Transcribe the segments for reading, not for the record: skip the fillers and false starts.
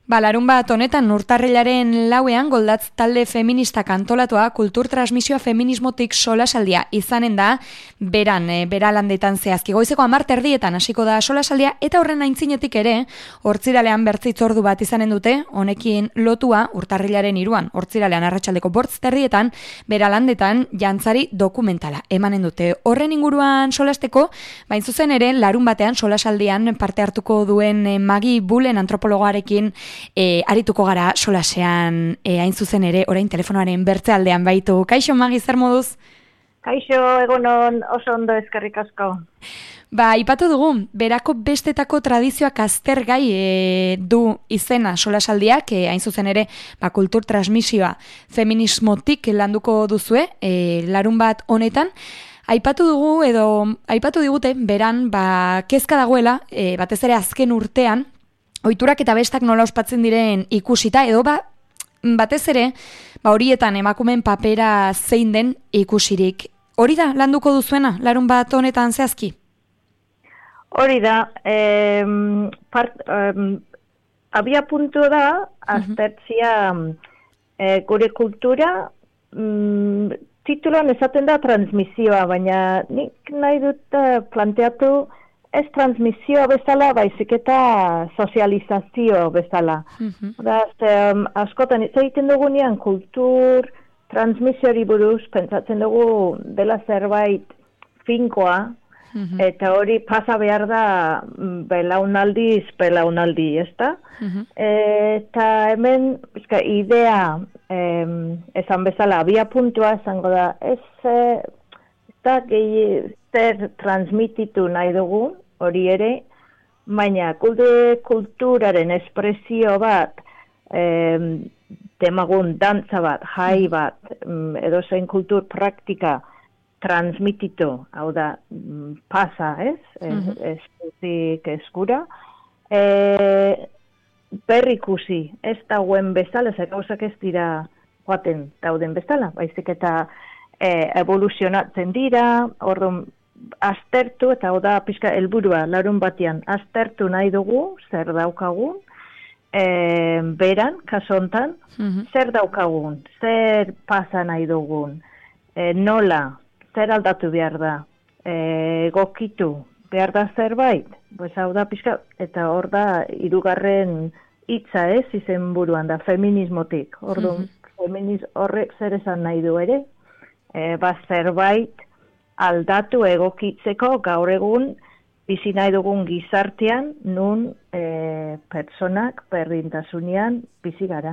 Larun bat honetan urtarrilaren 4ean Goldatz talde feministak antolatua kulturtransmisioa feminismotik solasaldia izanen da beralandetan zehazki. Goizeko 10:30 hasiko da solasaldia eta horren aintzinetik ere hortziralean bertzitzordu bat izanen dute, honekin lotua urtarrilaren 3an, hortziralean arratsaldeko 8:30 beralandetan jantzari dokumentala emanen dute. Horren inguruan solasteko, bain zuzen ere larun batean solasaldian parte hartuko duen Magi Bulen antropologoarekin arituko gara solasean hain zuzen ere, orain telefonoaren bertzealdean baitu. Kaixo Magi, zer moduz? Kaixo, egunon, oso ondo, eskerrik asko. Ipatu dugu, berako bestetako tradizioak aztergai du izena solasaldiak, hain zuzen ere, kultur transmisioa feminismotik landuko duzue, larun bat honetan. Aipatu digute, beran, kezka dagoela, batez ere azken urtean, ohiturak eta bestak nola ospatzen diren ikusita, edo batez ere, horietan emakumeen papera zein den ikusirik. Hori da, landuko duzuena, larun bat honetan zehazki? Hori da, abia puntu da, aztertzia gure kultura, tituloan esaten da transmisioa, baina nik nahi dut planteatu ez transmisioa bezala, baizik eta sozializazio bezala. Askotan hitz egiten dugunean kultur transmisiori buruz, pentsatzen dugu dela zerbait finkoa, eta hori pasa behar da belaunaldi, ezta? Eta hemen, idea, esan bezala, abia puntua esango da, ez da gehi zer transmititu nahi dugu, hori ere, baina kulturaren espresio bat, demagun dantza bat, jai bat, edo zein kultur praktika transmititu, hau da, pasa, ez? Eskutik eskura. Berrikusi, ez dauen bezala, ez gauzak ez dira joaten dauden bezala, baizik eta evoluzionatzen dira, orduan, aztertu, eta hau da pixka helburua larun batean, aztertu nahi dugu, zer daukagun, beran, kaso hontan, zer daukagun, zer pasa nahi dugun, nola, zer aldatu behar da, gokitu, behar da zerbait, hau da pixka, eta hor da, 3. hitza ez, izen buruan da, feminismotik, orduan, horrek zer esan nahi du ere, zerbait, aldatu egokitzeko gaur egun bizi nahi dugun gizartean nun pertsonak berdintasunean bizi gara.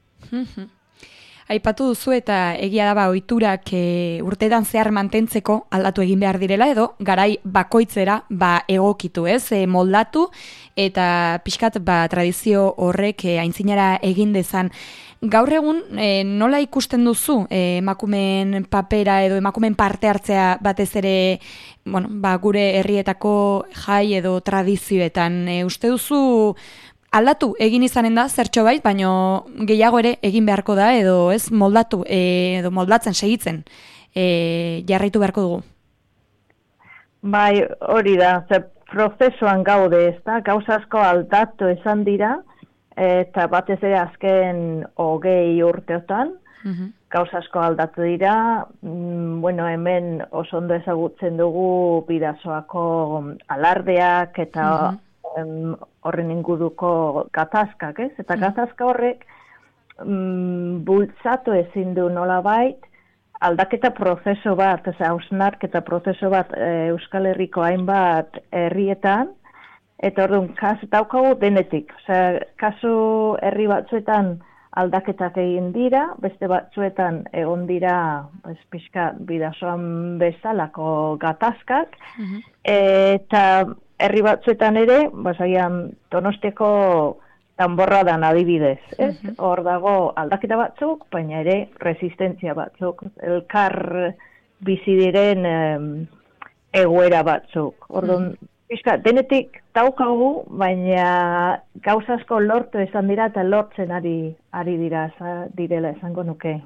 Aipatu duzu eta egia da ohiturak urteetan zehar mantentzeko aldatu egin behar direla edo garai bakoitzera egokitu, ez? Moldatu eta pixkat tradizio horrek aintzinara egin dezan. Gaur egun nola ikusten duzu emakumeen papera edo emakumeen parte hartzea batez ere gure herrietako jai edo tradizioetan? Uste duzu aldatu egin izanen da zertxo bait, baino gehiago ere egin beharko da edo ez moldatu edo moldatzen segitzen jarraitu beharko dugu? Bai, hori da, prozesuan gaude, ez da, gauza asko aldatu esan dira, eta batez ere azken 20 urteotan, gauza asko aldatu dira, hemen oso ondo ezagutzen dugu Bidasoako alardeak eta horren inguruko gatazkak, ez? Eta gatazka horrek bultzatu ezin du nolabait, aldaketa prozesu bat, hausnarketa prozesu bat Euskal Herriko hainbat herrietan, eta orduan, daukagu denetik. Kasu herri batzuetan aldaketak egin dira, beste batzuetan egon dira pixka Bidasoan bezalako gatazkak, eta herri batzuetan ere, Donostiako Danborradan adibidez, ez? Hor dago aldaketa batzuk, baina ere resistentzia batzuk, elkar bizi diren egoera batzuk. Orduan, denetik daukagu, baina gauza asko lortu esan dira eta lortzen ari direla esango nuke.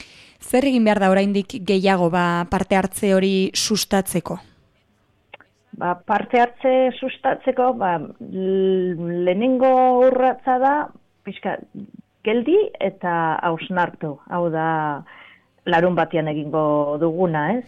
Zer egin behar da oraindik gehiago parte hartze hori sustatzeko? parte hartze sustatzeko, lehenengo urratza da, pixka, geldi eta hausnartu. Hau da, larun batean egingo duguna, ez?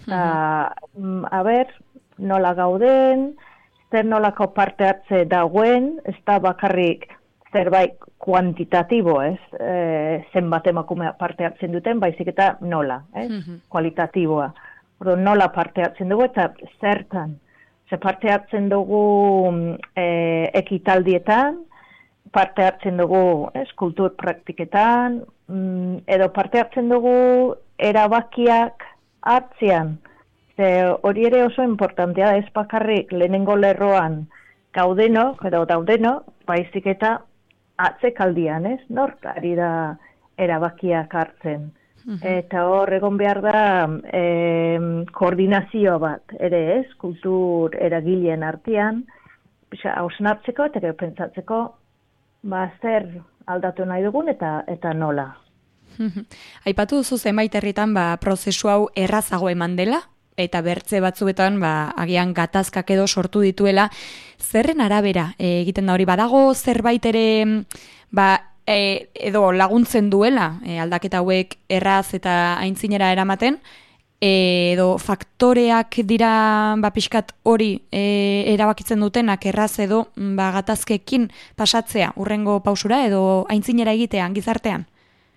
Nola gauden, zer nolako parte hartze dagoen, ez da bakarrik zerbait kuantitatibo, ez? Zenbat emakume parte hartzen duten, baizik eta nola, ez? Kualitatiboa. Nola parte hartzen dugu eta zertan. Ze parte hartzen dugu ekitaldietan, parte hartzen dugu kultur praktiketan, edo parte hartzen dugu erabakiak hartzean. Hori ere oso importantea da, ez bakarrik lehenengo lerroan gaudeno, edo daudeno, baizik eta atzekaldian, ez? Nort ari da erabakiak hartzen. Eta hor egon behar da koordinazio bat, ere ez, kultur eragileen artean, hausnartzeko eta pentsatzeko zer aldatu nahi dugun eta nola. Aipatu duzu zenbait herritan prozesu hau errazago eman dela, eta bertze batzuetan agian gatazkak edo sortu dituela, zerren arabera egiten da hori, badago zerbait ere edo laguntzen duela aldaketa hauek erraz eta aintzinera eramaten, edo faktoreak dira pixkat hori erabakitzen dutenak erraz edo gatazkekin pasatzea urrengo pausura edo aintzinera egitean gizartean?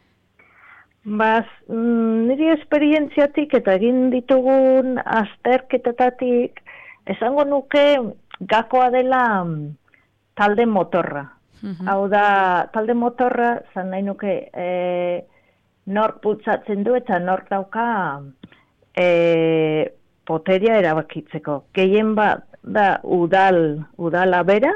Niri esperientziatik eta egin ditugun azterketetatik esango nuke gakoa dela talde motorra. Hau da, talde motorra, zan nahi nuke, nork bultzatzen du eta nork dauka poteria erabakitzeko. Gehien bat da udala bera,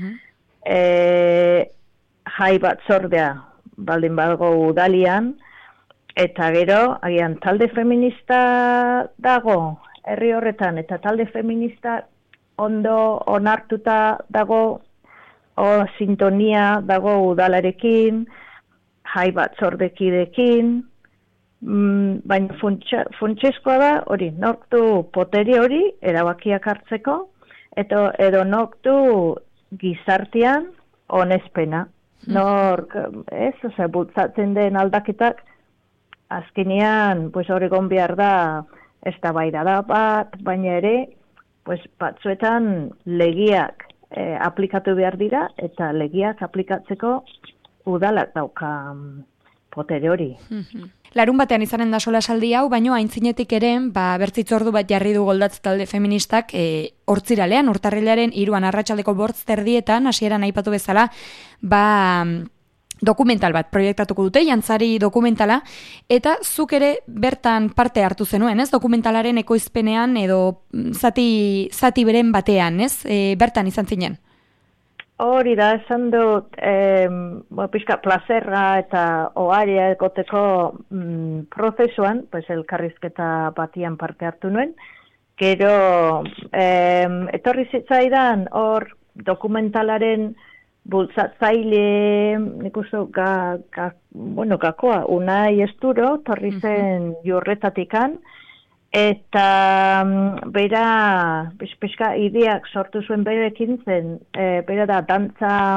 jai bat zordea baldin badago udalian, eta gero, agian talde feminista dago herri horretan, eta talde feminista ondo onartuta dago, sintonia dago udalarekin, jai bat zordekidekin, baina funtsezkoa da, hori, nortu poteri hori erabakiak hartzeko, edo nortu gizartean onespena. Nork, bultzatzen den aldaketak, azkenean, hori egon behar da, ez da baira da bat, baina ere, batzuetan legiak aplikatu behar dira, eta legiak aplikatzeko udalak dauka potere hori. Larun batean izanen da solasaldi hau, baino aintzinetik ere, bertzitzordu bat jarri du Goldatz talde feministak, hortziralean, urtarrilaren 3 arratsaldeko 8:30 hasieran aipatu bezala, dokumental bat proiektatuko dute, jantzari dokumentala, eta zuk ere bertan parte hartu zenuen, ez? Dokumentalaren ekoizpenean edo zati beren batean, ez? Bertan izan zinen. Hori da, esan dut, pixka plazerra eta oaria egoteko prozesuan, elkarrizketa batian parte hartu nuen, gero etorri zitzaidan hor dokumentalaren bultzatzaile, nik uste, gakoa, Unai Esturo, torri zen Jurretatikan, eta bera, pixka ideak sortu zuen berekin zen, bera da dantza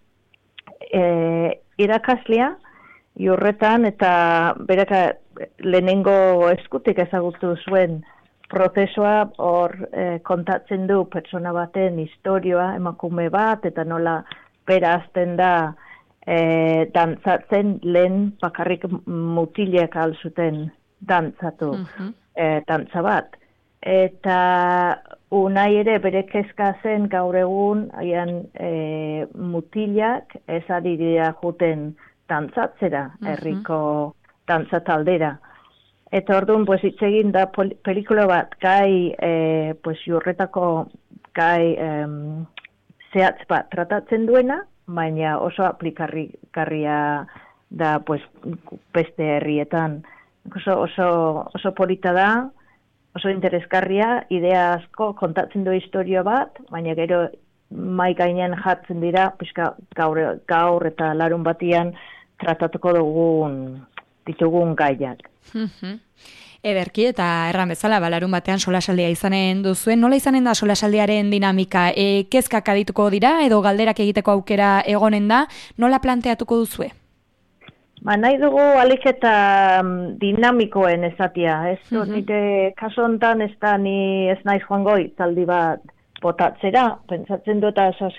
irakaslea, Jurretan, eta bera lehenengo eskutik ezagutu zuen prozesua, hor kontatzen du pertsona baten historioa, emakume bat, eta nola bera azten da dantzatzen lehen bakarrik mutilek alzuten dantzatu dantza bat. Eta Unai ere bere kezka zen gaur egun mutilak ez ari dira juten dantzatzera, herriko dantzataldera. Eta orduan, hitz egin da pelikula bat gai, Jurretako gai zehatz bat tratatzen duena, baina oso aplikarria da beste herrietan. Oso polita da, oso interesgarria, idea asko kontatzen du historia bat, baina gero mai gainean jartzen dira, gaur eta larun batian tratatuko ditugun gaiak. Ederki, eta erran bezala, larun batean solasaldia izanen duzuen. Nola izanen da solasaldiaren dinamika? Kezkak adituko dira edo galderak egiteko aukera egonen da? Nola planteatuko duzue? Nahi dugu alik eta dinamikoen ezatia. Ez nire kaso honetan ez da ni ez naiz joango itzaldi bat botatzera. Pentsatzen dut,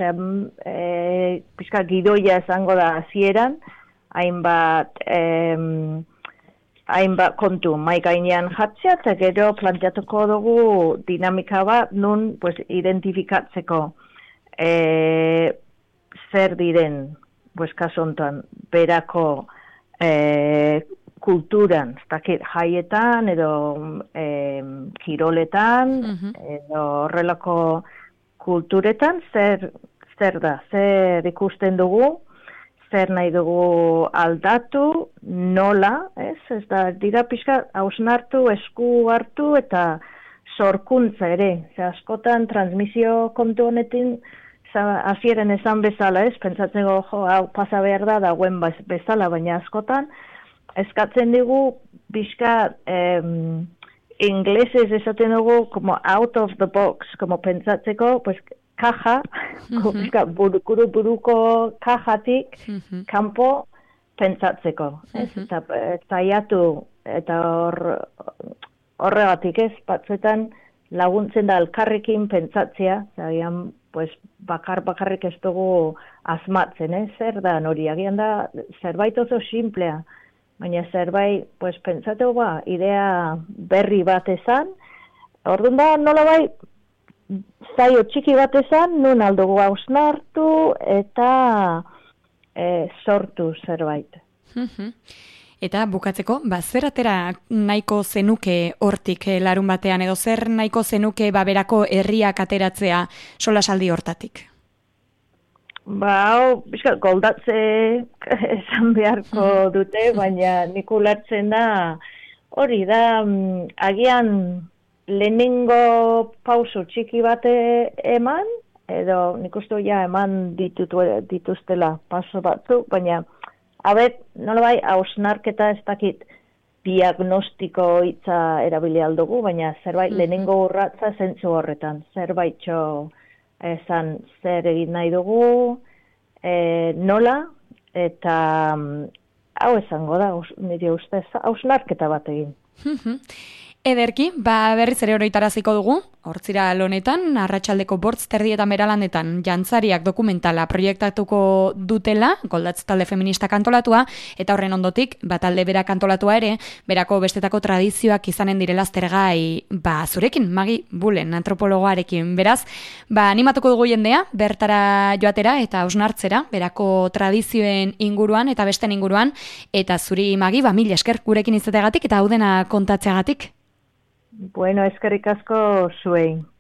pixka gidoia esango da hasieran, hainbat kontu mai gainean jartzea, eta gero planteatuko dugu dinamika bat nun identifikatzeko zer diren, kasu honetan, berako kulturan, jaietan edo kiroletan, edo horrelako kulturetan, zer da, zer ikusten dugu, zer nahi dugu aldatu, nola, ez da, dira pixka hausnartu, esku hartu eta sorkuntza ere. Askotan transmisio kontu honetin, hasieran esan bezala, ez, pentsatzen hau pasa behar da, dagoen bezala, baina askotan, eskatzen digu pixka inglesez esaten dugu como out of the box, como pentsatzeko, kaja, buruko kajatik kanpo pentsatzeko. Eta zaiatu, eta horregatik ez, batzuetan laguntzen da elkarrekin pentsatzea, zagian, bakarrik ez dugu asmatzen, zer da nori, agian da zerbait oso simplea, baina zerbait, pentsateu idea berri bat esan, orduan da nola bai, zaio txiki bat esan, nun aldugu hausnartu eta sortu zerbait. Eta bukatzeko, zer atera nahiko zenuke hortik larun batean, edo zer nahiko zenuke berako herriak ateratzea solasaldi hortatik? Goldatze esan beharko dute, baina nik ulertzen da, hori da, agian lehenengo pauso txiki bate eman, edo nik uste eman dituztela paso batzuk, baina nolabait hausnarketa ez dakit diagnostiko hitza erabili aldugu, baina zerbait lehenengo urratza zentzu horretan, zerbaitxo esan zer egin nahi dugu, nola, eta hau esango da, nire ustez, hausnarketa bat egin. Ederki, berriz ere oroitaraziko dugu, hortzira lonetan, arratsaldeko 8:30 Beralandetan jantzariak dokumentala proiektatuko dutela, Goldatz talde feminista kantolatua, eta horren ondotik, talde berak kantolatua ere, berako bestetako tradizioak izanen direla aztergai, zurekin, Magi Bulen, antropologoarekin. Beraz, animatuko dugu jendea, bertara joatera eta hausnartzera, berako tradizioen inguruan eta besten inguruan, eta zuri, Magi, mila esker gurekin izateagatik eta hau dena kontatzeagatik. Bueno, eskerrik asko zuei.